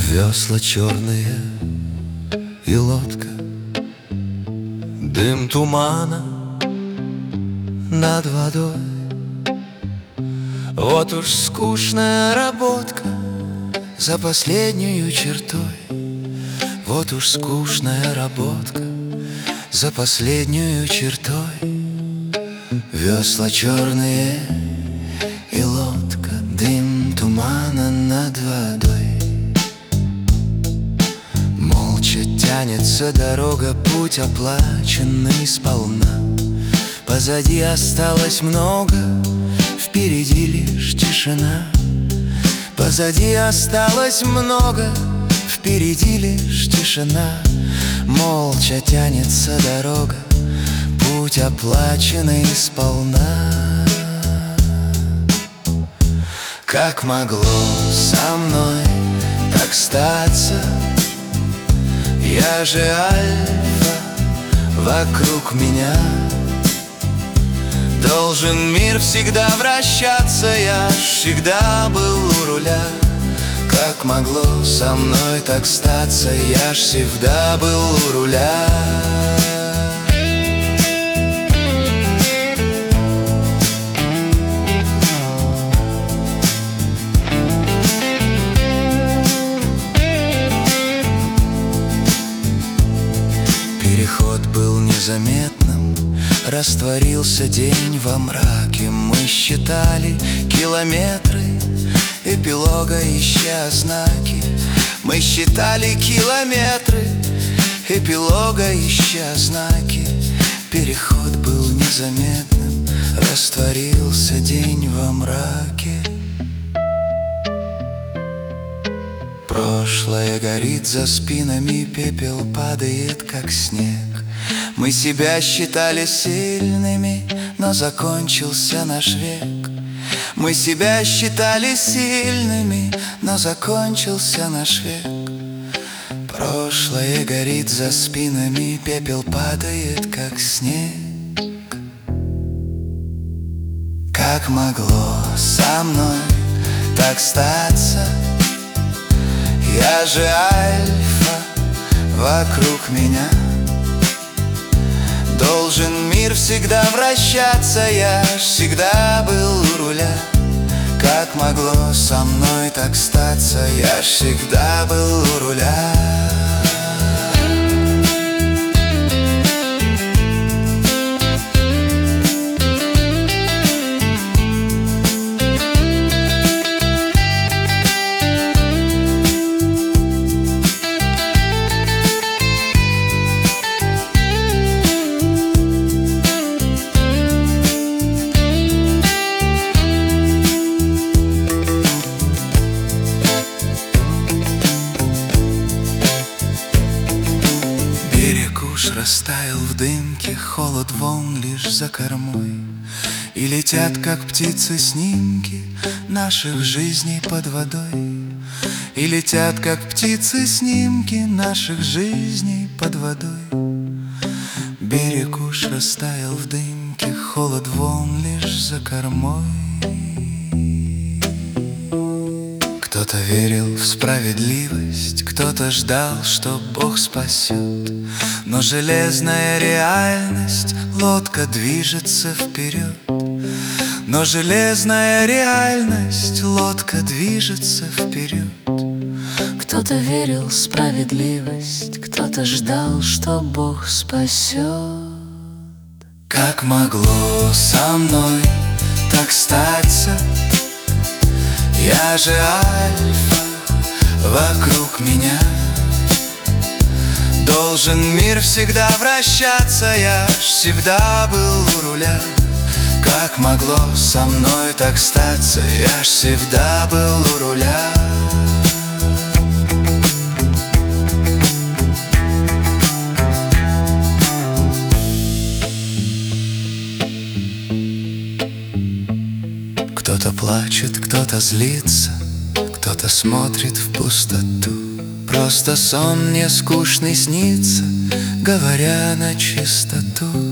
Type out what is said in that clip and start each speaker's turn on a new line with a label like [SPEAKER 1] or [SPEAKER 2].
[SPEAKER 1] Весла черные и лодка, дым тумана над водой. Вот уж скучная работка за последнюю чертой. Вот уж скучная работка за последнюю чертой. Весла черные и лодка, дым тумана над водой. Молча тянется дорога, путь оплаченный сполна. Позади осталось много, впереди лишь тишина. Позади осталось много, впереди лишь тишина. Молча тянется дорога, путь оплаченный сполна. Как могло со мной так статься? Я же альфа, вокруг меня должен мир всегда вращаться. Я ж всегда был у руля. Как могло со мной так статься? Я ж всегда был у руля. Переход был незаметным, растворился день во мраке. Мы считали километры, эпилога ища знаки. Мы считали километры, эпилога ища знаки. Переход был незаметным, растворился день во мраке. Прошлое горит за спинами, пепел падает, как снег. Мы себя считали сильными, но закончился наш век. Мы себя считали сильными, но закончился наш век. Прошлое горит за спинами, пепел падает, как снег. Как могло со мной так статься? Я же альфа, вокруг меня должен мир всегда вращаться. Я ж всегда был у руля. Как могло со мной так статься? Я ж всегда был у руля. Растаял в дымке, холод волн лишь за кормой. И летят, как птицы, снимки наших жизней под водой. И летят, как птицы, снимки наших жизней под водой. Берег уж растаял в дымке, холод волн лишь за кормой. Кто-то верил в справедливость, кто-то ждал, что Бог спасет. Но железная реальность, лодка движется вперед. Но железная реальность, лодка движется вперед. Кто-то верил в справедливость, кто-то ждал, что Бог спасет. Как могло со мной так статься? Я же альфа, вокруг меня должен мир всегда вращаться. Я ж всегда был у руля. Как могло со мной так статься? Я ж всегда был у руля. Кто-то плачет, кто-то злится, кто-то смотрит в пустоту. Просто сон мне скучный снится, говоря на чистоту.